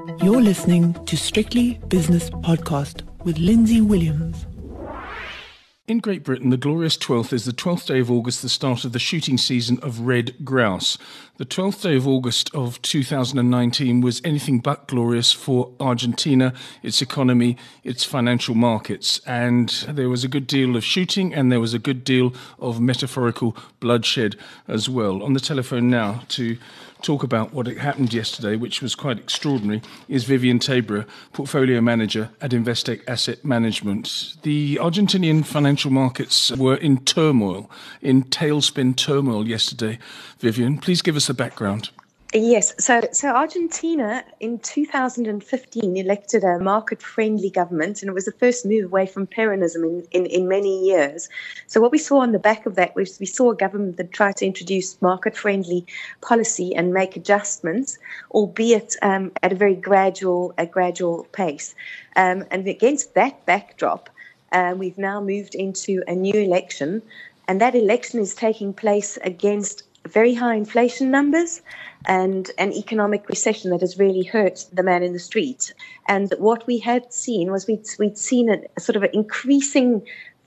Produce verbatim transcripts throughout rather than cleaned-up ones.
You're listening to Strictly Business Podcast with Lindsay Williams. In Great Britain, the glorious twelfth is the twelfth day of August, the start of the shooting season of red grouse. The twelfth day of August of two thousand nineteen was anything but glorious for Argentina, its economy, its financial markets. And there was a good deal of shooting and there was a good deal of metaphorical bloodshed as well. On the telephone now to talk about what happened yesterday, which was quite extraordinary, is Vivian Tabra, Portfolio Manager at Investec Asset Management. The Argentinian financial markets were in turmoil, in tailspin turmoil yesterday. Vivian, please give us the background. Yes, so so Argentina in two thousand fifteen elected a market-friendly government, and it was the first move away from Peronism in, in, in many years. So what we saw on the back of that was we saw a government that tried to introduce market-friendly policy and make adjustments, albeit um, at a very gradual, a gradual pace. Um, and against that backdrop, uh, we've now moved into a new election, and that election is taking place against very high inflation numbers and an economic recession that has really hurt the man in the street. And what we had seen was we'd, we'd seen a, a sort of an increasing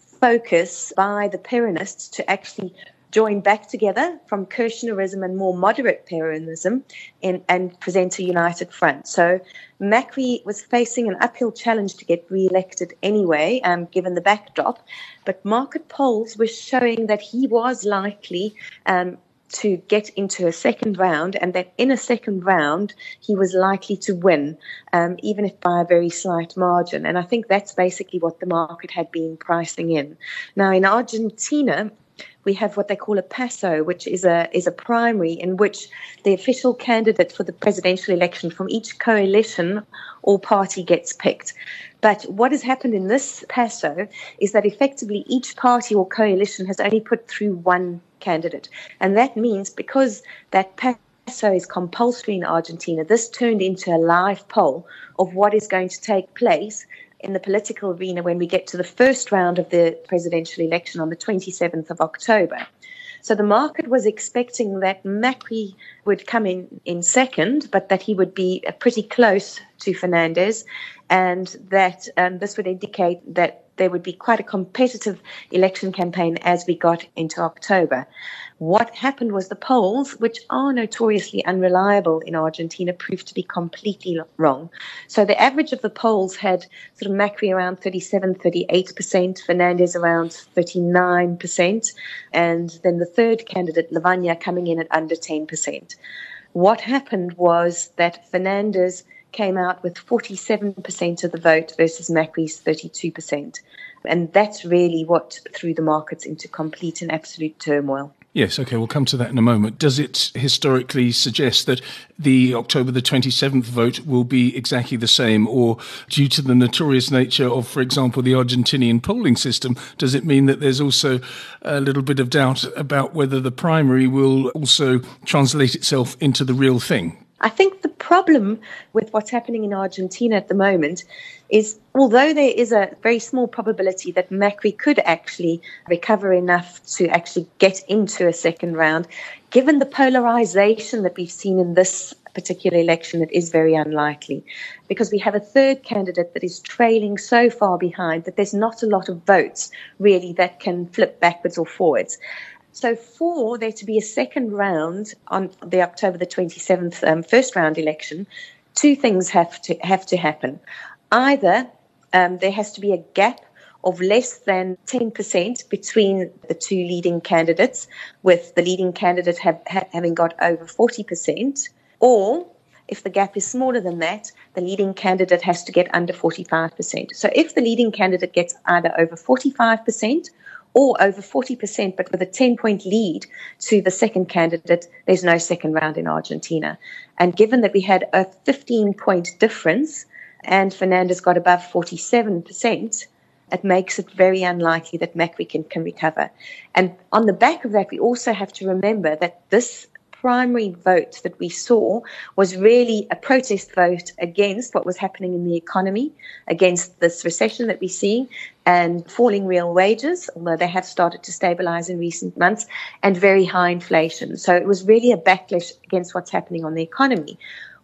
focus by the Peronists to actually join back together from Kirchnerism and more moderate Peronism in, and present a united front. So Macri was facing an uphill challenge to get re-elected anyway, um, given the backdrop, but market polls were showing that he was likely um, to get into a second round, and that in a second round he was likely to win, um, even if by a very slight margin. And I think that's basically what the market had been pricing in. Now in Argentina, we have what they call a PASO, which is a is a primary in which the official candidate for the presidential election from each coalition or party gets picked. But what has happened in this PASO is that effectively each party or coalition has only put through one candidate. And that means because that PASO is compulsory in Argentina, this turned into a live poll of what is going to take place in the political arena when we get to the first round of the presidential election on the twenty-seventh of October. So the market was expecting that Macri would come in, in second, but that he would be pretty close to Fernandez, and that um, this would indicate that there would be quite a competitive election campaign as we got into October. What happened was the polls, which are notoriously unreliable in Argentina, proved to be completely wrong. So the average of the polls had sort of Macri around thirty-seven, thirty-eight percent, Fernandez around thirty-nine percent, and then the third candidate, Lavagna, coming in at under ten percent. What happened was that Fernandez came out with forty-seven percent of the vote versus Macri's thirty-two percent. And that's really what threw the markets into complete and absolute turmoil. Yes, okay, we'll come to that in a moment. Does it historically suggest that the October the twenty-seventh vote will be exactly the same, or due to the notorious nature of, for example, the Argentinian polling system, does it mean that there's also a little bit of doubt about whether the primary will also translate itself into the real thing? I think the problem with what's happening in Argentina at the moment is, although there is a very small probability that Macri could actually recover enough to actually get into a second round, given the polarization that we've seen in this particular election, it is very unlikely, because we have a third candidate that is trailing so far behind that there's not a lot of votes really that can flip backwards or forwards. So for there to be a second round on the October the twenty-seventh um, first round election, two things have to have to happen. Either um, there has to be a gap of less than ten percent between the two leading candidates, with the leading candidate have, ha- having got over forty percent, or if the gap is smaller than that, the leading candidate has to get under forty-five percent. So if the leading candidate gets either over forty-five percent or over forty percent, but with a ten-point lead to the second candidate, there's no second round in Argentina. And given that we had a fifteen-point difference and Fernandez got above forty-seven percent, it makes it very unlikely that Macri can, can recover. And on the back of that, we also have to remember that this primary vote that we saw was really a protest vote against what was happening in the economy, against this recession that we're seeing and falling real wages, although they have started to stabilize in recent months, and very high inflation. So it was really a backlash against what's happening on the economy.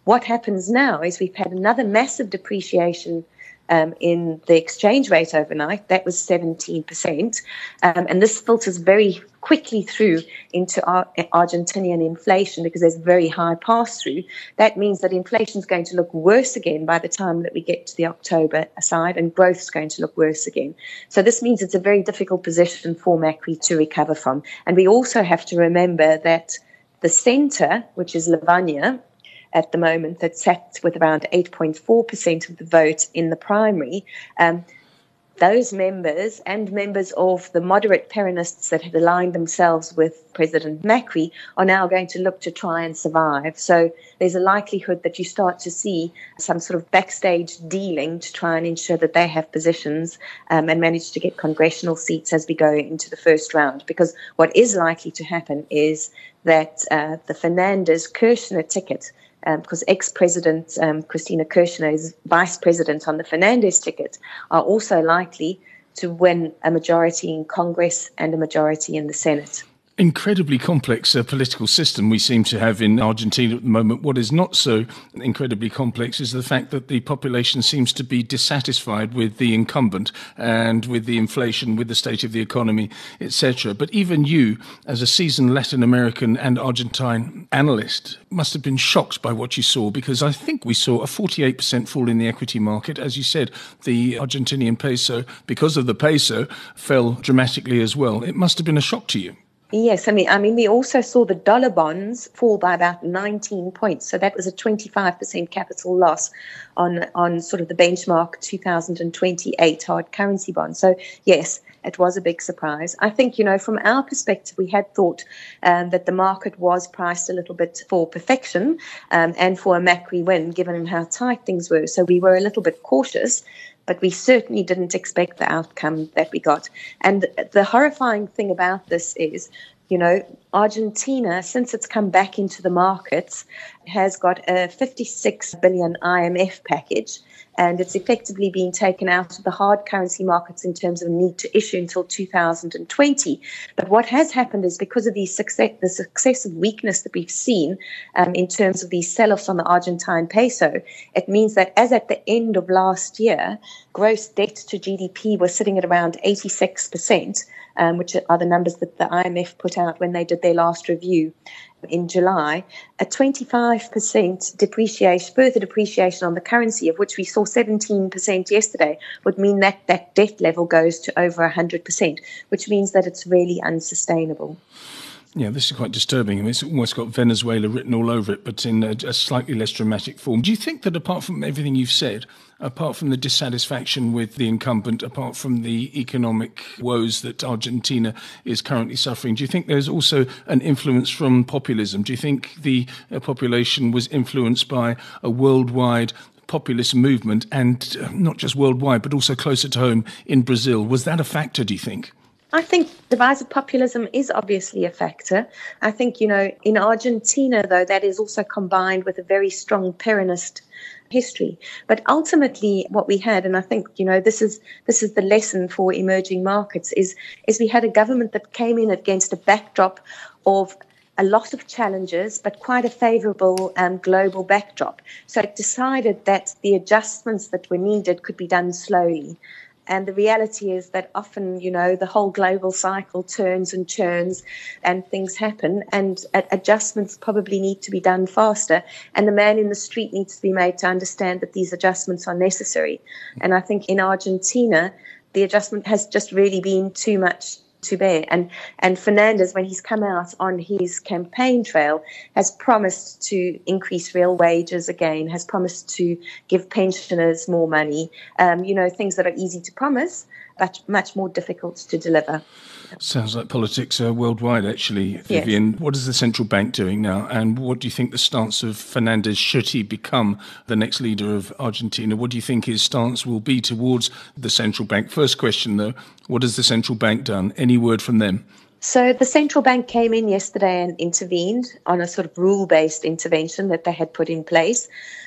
what happens now is we've had another massive depreciation Um, in the exchange rate overnight. That was seventeen percent. Um, and this filters very quickly through into our Argentinian inflation because there's very high pass-through. That means that inflation is going to look worse again by the time that we get to the October side, and growth is going to look worse again. So this means it's a very difficult position for Macri to recover from. And we also have to remember that the centre, which is Lavagna, at the moment, that sat with around eight point four percent of the vote in the primary, um, those members and members of the moderate Peronists that had aligned themselves with President Macri are now going to look to try and survive. So there's a likelihood that you start to see some sort of backstage dealing to try and ensure that they have positions um, and manage to get congressional seats as we go into the first round. Because what is likely to happen is that uh, the Fernandez-Kirchner ticket, Um, because ex-President um, Cristina Kirchner is vice president on the Fernandez ticket, are also likely to win a majority in Congress and a majority in the Senate. Incredibly complex uh, political system we seem to have in Argentina at the moment. What is not so incredibly complex is the fact that the population seems to be dissatisfied with the incumbent and with the inflation, with the state of the economy, et cetera. But even you, as a seasoned Latin American and Argentine analyst, must have been shocked by what you saw, because I think we saw a forty-eight percent fall in the equity market. As you said, the Argentinian peso, because of the peso, fell dramatically as well. It must have been a shock to you. Yes, I mean, I mean, we also saw the dollar bonds fall by about nineteen points. So that was a twenty-five percent capital loss on on sort of the benchmark two thousand twenty-eight hard currency bond. So yes, it was a big surprise. I think, you know, from our perspective, we had thought um, that the market was priced a little bit for perfection um, and for a Macri win, given how tight things were. So we were a little bit cautious, but we certainly didn't expect the outcome that we got. And the horrifying thing about this is, you know, Argentina, since it's come back into the markets, has got a fifty-six billion I M F package, and it's effectively been taken out of the hard currency markets in terms of need to issue until two thousand twenty. But what has happened is, because of the success, the successive weakness that we've seen um, in terms of these sell-offs on the Argentine peso, it means that as at the end of last year, gross debt to G D P was sitting at around eighty-six percent, um, which are the numbers that the I M F put out when they did their last review in July. A twenty-five percent depreciation, further depreciation on the currency, of which we saw seventeen percent yesterday, would mean that that debt level goes to over one hundred percent, which means that it's really unsustainable. Yeah, this is quite disturbing. I mean, it's almost got Venezuela written all over it, but in a, a slightly less dramatic form. Do you think that, apart from everything you've said, apart from the dissatisfaction with the incumbent, apart from the economic woes that Argentina is currently suffering, do you think there's also an influence from populism? Do you think the uh, population was influenced by a worldwide populist movement, and uh, not just worldwide, but also closer to home in Brazil? Was that a factor, do you think? I think divisive populism is obviously a factor. I think, you know, in Argentina, though, that is also combined with a very strong Peronist history. But ultimately what we had, and I think, you know, this is this is the lesson for emerging markets, is, is we had a government that came in against a backdrop of a lot of challenges, but quite a favorable um, global backdrop. So it decided that the adjustments that were needed could be done slowly. And the reality is that often, you know, the whole global cycle turns and churns and things happen, and adjustments probably need to be done faster. And the man in the street needs to be made to understand that these adjustments are necessary. And I think in Argentina, the adjustment has just really been too much to bear. And and Fernandez, when he's come out on his campaign trail, has promised to increase real wages again, has promised to give pensioners more money, um, you know, things that are easy to promise, but much more difficult to deliver. Sounds like politics uh, worldwide, actually, Vivian. Yes. What is the central bank doing now? And what do you think the stance of Fernandez, should he become the next leader of Argentina? What do you think his stance will be towards the central bank? First question, though, what has the central bank done? Any word from them? So the central bank came in yesterday and intervened on a sort of rule-based intervention that they had put in place.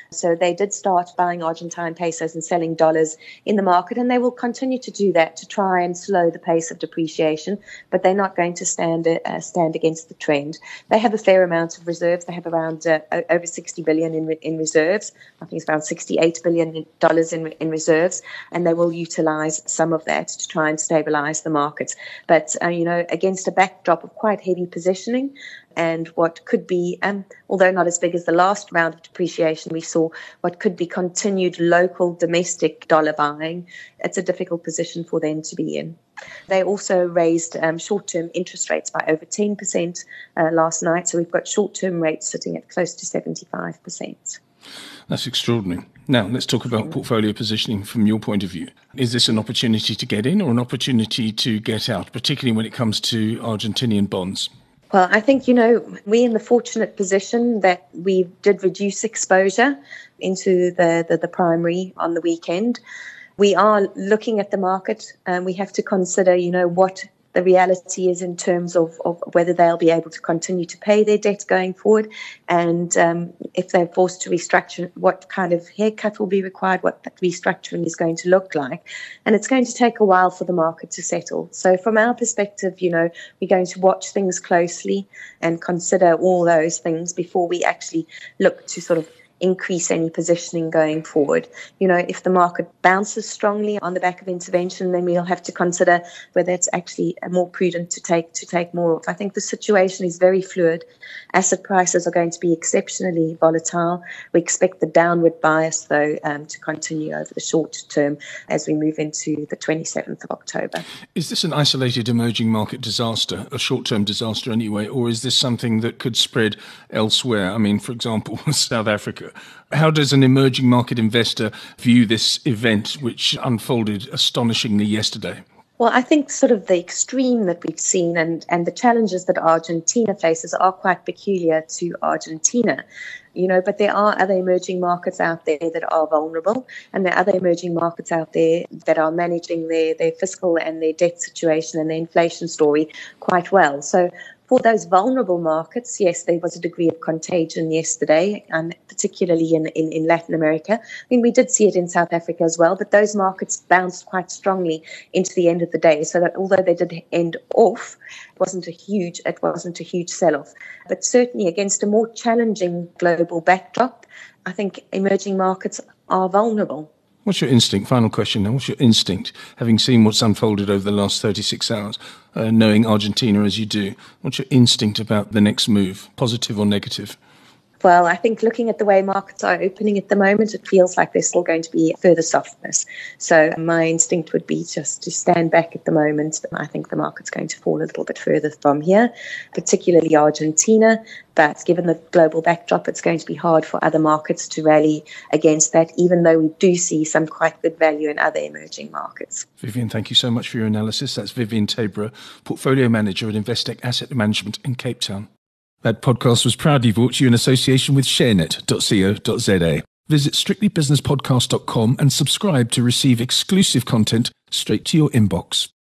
So they did start buying Argentine pesos and selling dollars in the market, and they will continue to do that to try and slow the pace of depreciation, but they're not going to stand uh, stand against the trend. They have a fair amount of reserves. They have around uh, over sixty billion in in reserves. I think it's around sixty-eight billion dollars in in reserves, and they will utilize some of that to try and stabilize the markets. But uh, you know, against a backdrop of quite heavy positioning, and what could be, um, although not as big as the last round of depreciation we saw, what could be continued local domestic dollar buying, it's a difficult position for them to be in. They also raised um, short-term interest rates by over ten percent uh, last night, so we've got short-term rates sitting at close to seventy-five percent. That's extraordinary. Now, let's talk about portfolio positioning from your point of view. Is this an opportunity to get in or an opportunity to get out, particularly when it comes to Argentinian bonds? Well, I think, you know, we're in the fortunate position that we did reduce exposure into the, the, the primary on the weekend. We are looking at the market, and we have to consider, you know, what the reality is in terms of, of whether they'll be able to continue to pay their debt going forward, and um, if they're forced to restructure, what kind of haircut will be required, what that restructuring is going to look like. And it's going to take a while for the market to settle. So from our perspective, you know, we're going to watch things closely and consider all those things before we actually look to sort of increase any positioning going forward. You know, if the market bounces strongly on the back of intervention, then we'll have to consider whether it's actually more prudent to take to take more off. I think the situation is very fluid. Asset prices are going to be exceptionally volatile. We expect the downward bias, though, um, to continue over the short term as we move into the twenty-seventh of October. Is this an isolated emerging market disaster, a short-term disaster anyway, or is this something that could spread elsewhere? I mean, for example, South Africa. How does an emerging market investor view this event, which unfolded astonishingly yesterday? Well, I think sort of the extreme that we've seen and, and the challenges that Argentina faces are quite peculiar to Argentina. You know, but there are other emerging markets out there that are vulnerable, and there are other emerging markets out there that are managing their, their fiscal and their debt situation and their inflation story quite well. So for those vulnerable markets, yes, there was a degree of contagion yesterday, and particularly in, in, in Latin America. I mean, we did see it in South Africa as well, but those markets bounced quite strongly into the end of the day. So that although they did end off, it wasn't a huge, it wasn't a huge sell-off. But certainly against a more challenging global backdrop, I think emerging markets are vulnerable. What's your instinct? Final question now. What's your instinct, having seen what's unfolded over the last thirty-six hours, uh, knowing Argentina as you do? What's your instinct about the next move, positive or negative? Well, I think looking at the way markets are opening at the moment, it feels like there's still going to be further softness. So my instinct would be just to stand back at the moment. I think the market's going to fall a little bit further from here, particularly Argentina. But given the global backdrop, it's going to be hard for other markets to rally against that, even though we do see some quite good value in other emerging markets. Vivienne, thank you so much for your analysis. That's Vivienne Tabrot, Portfolio Manager at Investec Asset Management in Cape Town. That podcast was proudly brought to you in association with sharenet dot co dot za. Visit strictly business podcast dot com and subscribe to receive exclusive content straight to your inbox.